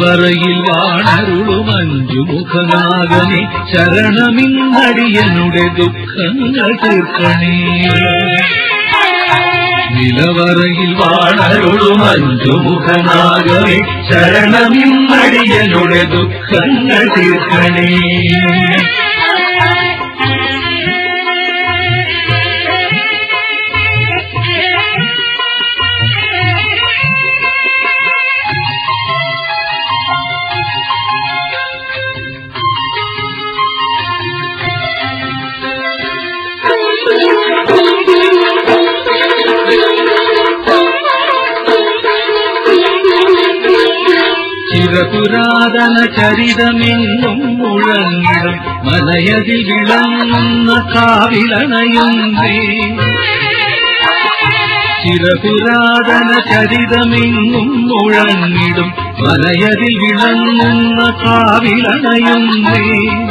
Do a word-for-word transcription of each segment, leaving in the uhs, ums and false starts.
നിലവറയിൽ വാണരുളും അഞ്ചുമുഖനാഗനെ ശരണമിന്നടിയനുടെ ദുഃഖങ്ങൾ തീർക്കണേ. നിലവറയിൽ വാണരുളും അഞ്ചുമുഖനാഗനെ ശരണമിന്നടിയനുടെ ദുഃഖങ്ങൾ തീർക്കണേ. ചിരപുരാതന ചരിതമെന്നും മുഴങ്ങിടും മലയതിൽ വിളങ്ങുന്ന കാവിലണയുന്നേ. ചിരപുരാതന ചരിതമെന്നും മുഴങ്ങിടും മലയതിൽ വിളങ്ങുന്ന കാവിലണയുന്നേ.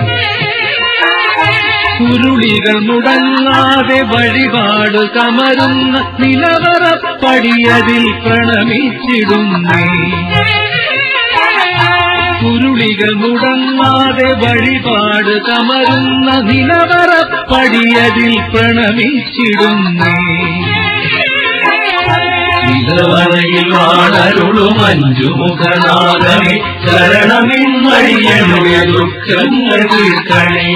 ഉരുളികൾ മുടങ്ങാതെ വഴിപാട് കമരുന്ന നിലവറപ്പടിയതിൽ പ്രണമിച്ചിടുന്നേ. ഉരുളികൾ മുടങ്ങാതെ വഴിപാട് കമരുന്ന നിലവറപ്പടിയതിൽ പ്രണമിച്ചിടുന്നേ. നിലവറയിൽ വാണരുളും അഞ്ചുമുഖനാഗനെ ശരണമിന്നടിയനുടെ ദുഃഖങ്ങൾ തീർക്കണേ.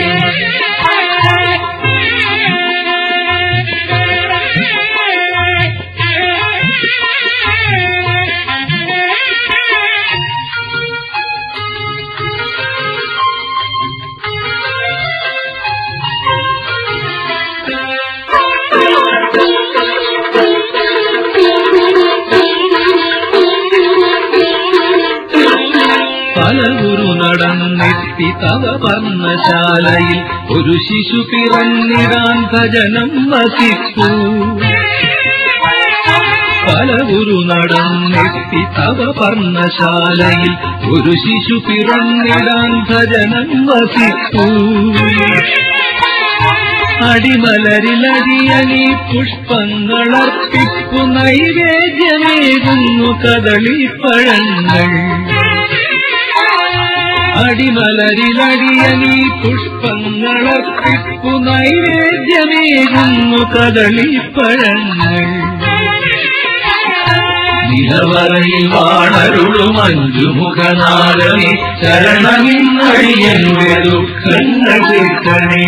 പലഗുരു നടന്നെത്തി തവ പർണശാലയിൽ ഒരു ശിശു പിറന്നിടാൻ ഭജനം വസിപ്പൂ. പലഗുരു നടന്നെത്തി തവ പർണശാലയിൽ ഒരു ശിശു പിറന്നിടാൻ ഭജനം വസിപ്പൂ. അടിമലരിലടിയനീ പുഷ്പങ്ങളർപ്പിപ്പു നൈവേദ്യമേകുന്നു കദളിപ്പഴങ്ങൾ. അടിമലരിലടിയനീ പുഷ്പങ്ങളർപ്പിപ്പു നൈവേദ്യമേകുന്നു കദളിപ്പഴങ്ങൾ. നിലവറയിൽ വാണരുളും അഞ്ചുമുഖനാഗനെ ശരണമിന്നടിയനുടെ ദുഃഖങ്ങൾ തീർക്കണേ.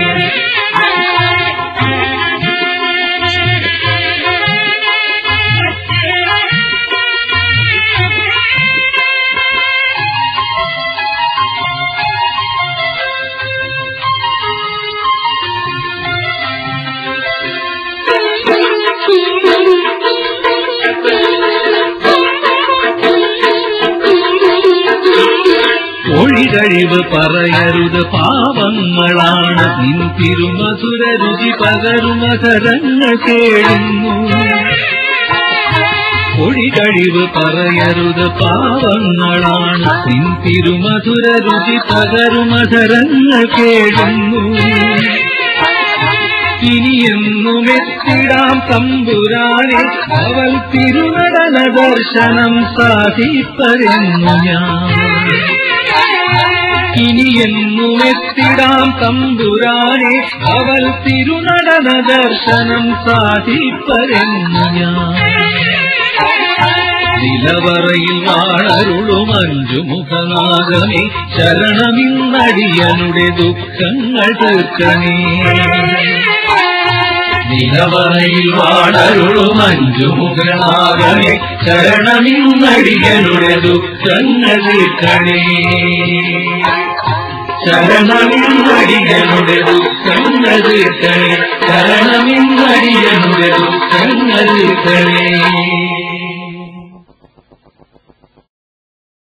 ഒഴികഴിവ് പറയരുത് പാവങ്ങളാണ് നിൻ തിരുമധുര രുചി പകരുമധരങ്ങൾ കേഴുന്നു. ഒഴികഴിവ് പറയരുത് പാവങ്ങളാണ് നിൻ തിരുമധുര രുചി പകരുമധരങ്ങൾ കേഴുന്നു. ഇനിയെന്നുമെത്തിടാം തമ്പുരാനെ അവൾ തിരുനടന ദർശനം സാധിപ്പരെന്നു ഞാൻ. ഇനിയെന്നുമെത്തിടാം തമ്പുരാനെ അവൾ തിരുനടന ദർശനം സാധിപ്പരെന്നു ഞാൻ. നിലവറയിൽ വാണരുളും അഞ്ചുമുഖനാഗനെ ശരണമിന്നടിയനുടെ ദുഃഖങ്ങൾ തീർക്കണേ. നിലവറയിൽ വാണരുളും അഞ്ചുമുഖനാഗനെ ശരണമിന്നടിയനുടെ ദുഃഖങ്ങൾ തീർക്കണേ. ശരണമിന്നടിയനുടെ ദുഃഖങ്ങൾ തീർക്കണേ. ശരണമിന്നടിയനുടെ ദുഃഖങ്ങൾ തീർക്കണേ.